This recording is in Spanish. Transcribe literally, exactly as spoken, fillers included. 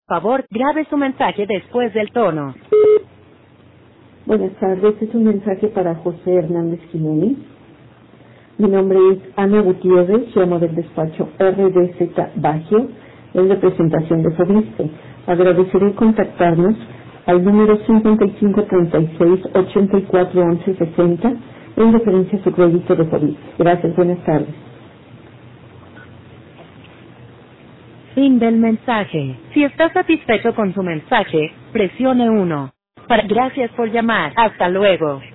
Por favor, grabe su mensaje después del tono. Buenas tardes, es un mensaje para José Hernández Jiménez. Mi nombre es Ana Gutiérrez, llamo del despacho R D Z Bagio, en representación de Fobiste. Agradeceré contactarnos al número cincuenta y cinco treinta y seis ochenta y cuatro once sesenta en referencia a su crédito de Fobiste. Gracias, buenas tardes. Fin del mensaje. Si está satisfecho con su mensaje, presione uno. Para gracias por llamar. Hasta luego.